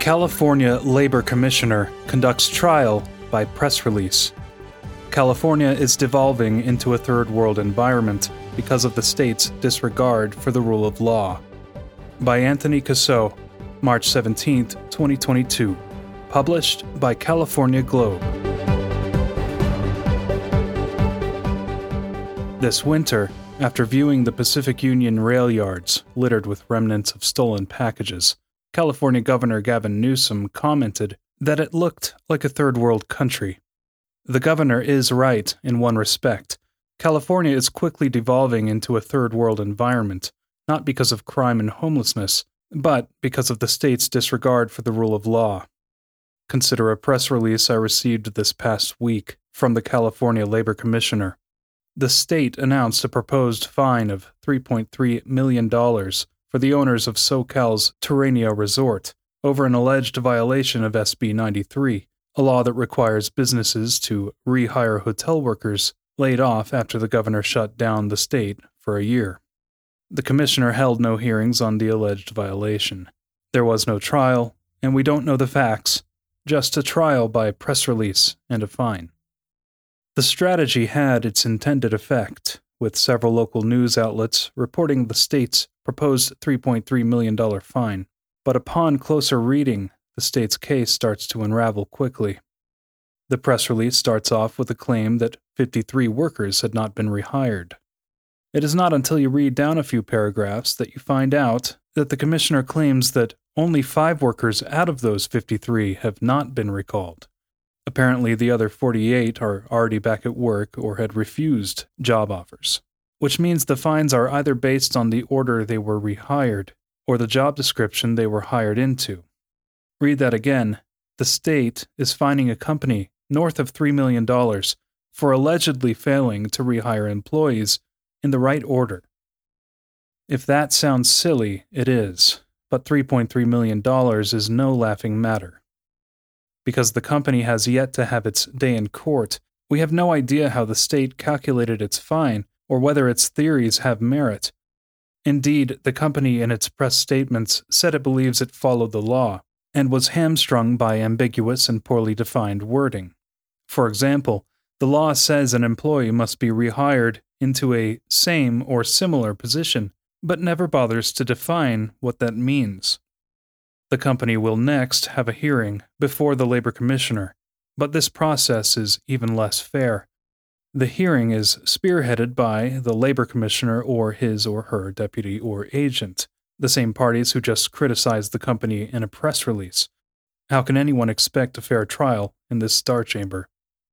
California Labor Commissioner conducts trial by press release. California is devolving into a third world environment because of the state's disregard for the rule of law. By Anthony Casso, March 17, 2022. Published by California Globe. This winter, after viewing the Pacific Union rail yards littered with remnants of stolen packages, California Governor Gavin Newsom commented that it looked like a third world country. The governor is right in one respect. California is quickly devolving into a third world environment, not because of crime and homelessness, but because of the state's disregard for the rule of law. Consider a press release I received this past week from the California Labor Commissioner. The state announced a proposed fine of $3.3 million for the owners of SoCal's Terranea Resort over an alleged violation of SB 93, a law that requires businesses to rehire hotel workers laid off after the governor shut down the state for a year. The commissioner held no hearings on the alleged violation. There was no trial, and we don't know the facts, just a trial by press release and a fine. The strategy had its intended effect, with several local news outlets reporting the state's proposed $3.3 million fine. But upon closer reading, the state's case starts to unravel quickly. The press release starts off with a claim that 53 workers had not been rehired. It is not until you read down a few paragraphs that you find out that the commissioner claims that only 5 workers out of those 53 have not been recalled. Apparently, the other 48 are already back at work or had refused job offers, which means the fines are either based on the order they were rehired or the job description they were hired into. Read that again. The state is fining a company north of $3 million for allegedly failing to rehire employees in the right order. If that sounds silly, it is, but $3.3 million is no laughing matter. Because the company has yet to have its day in court, we have no idea how the state calculated its fine or whether its theories have merit. Indeed, the company in its press statements said it believes it followed the law and was hamstrung by ambiguous and poorly defined wording. For example, the law says an employee must be rehired into a same or similar position, but never bothers to define what that means. The company will next have a hearing before the labor commissioner, but this process is even less fair. The hearing is spearheaded by the labor commissioner or his or her deputy or agent, the same parties who just criticized the company in a press release. How can anyone expect a fair trial in this star chamber?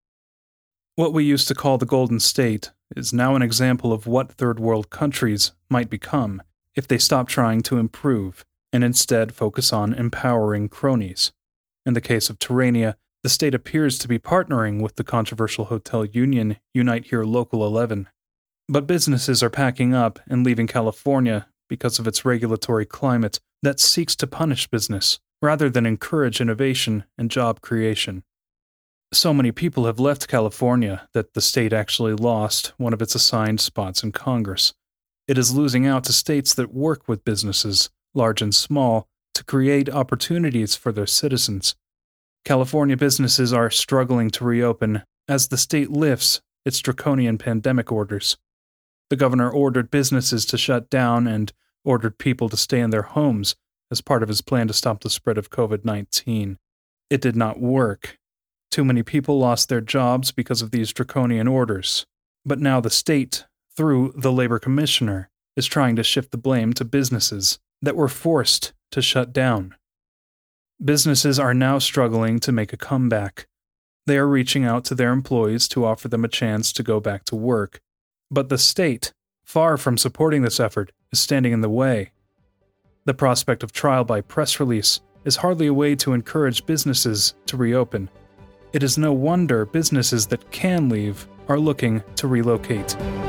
What we used to call the Golden State is now an example of what third world countries might become if they stop trying to improve and instead focus on empowering cronies. In the case of Terranea, the state appears to be partnering with the controversial hotel union Unite Here Local 11. But businesses are packing up and leaving California because of its regulatory climate that seeks to punish business rather than encourage innovation and job creation. So many people have left California that the state actually lost one of its assigned spots in Congress. It is losing out to states that work with businesses, large and small, to create opportunities for their citizens. California businesses are struggling to reopen as the state lifts its draconian pandemic orders. The governor ordered businesses to shut down and ordered people to stay in their homes as part of his plan to stop the spread of COVID-19. It did not work. Too many people lost their jobs because of these draconian orders. But now the state, through the labor commissioner, is trying to shift the blame to businesses that were forced to shut down. Businesses are now struggling to make a comeback. They are reaching out to their employees to offer them a chance to go back to work. But the state, far from supporting this effort, is standing in the way. The prospect of trial by press release is hardly a way to encourage businesses to reopen. It is no wonder businesses that can leave are looking to relocate.